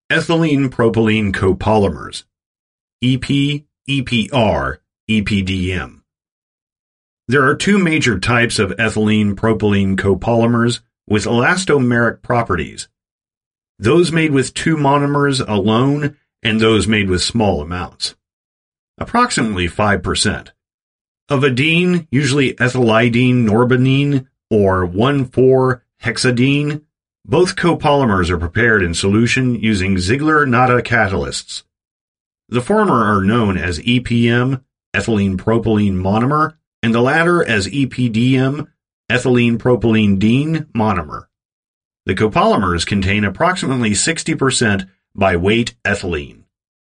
Ethylene propylene copolymers, EP, EPR, EPDM. There are two major types of ethylene propylene copolymers with elastomeric properties: those made with two monomers alone and those made with small amounts. Approximately 5%. Of a diene, usually ethylidene norbornene or 1,4-hexadiene, both copolymers are prepared in solution using Ziegler-Natta catalysts. The former are known as EPM, ethylene propylene monomer, and the latter as EPDM, ethylene propylene diene monomer. The copolymers contain approximately 60% by weight ethylene.